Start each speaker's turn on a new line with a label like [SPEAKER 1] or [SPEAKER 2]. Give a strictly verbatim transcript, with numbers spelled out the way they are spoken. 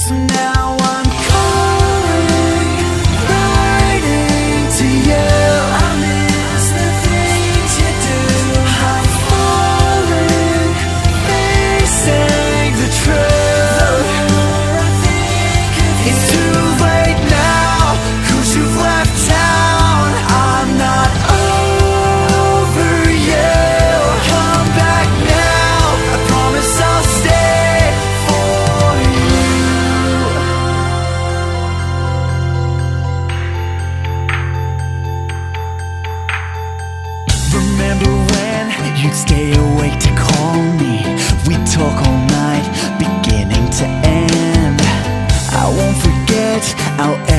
[SPEAKER 1] So now I'm calling, writing to you. I miss the things you do. I'm falling, facing the truth. The more I think of you, it's too late now, 'cause you've left town. I'm not over you. Come back now, I promise I'll stay for you. Remember when you'd stay awake to call me? We'd talk all night, beginning to end. I won't forget our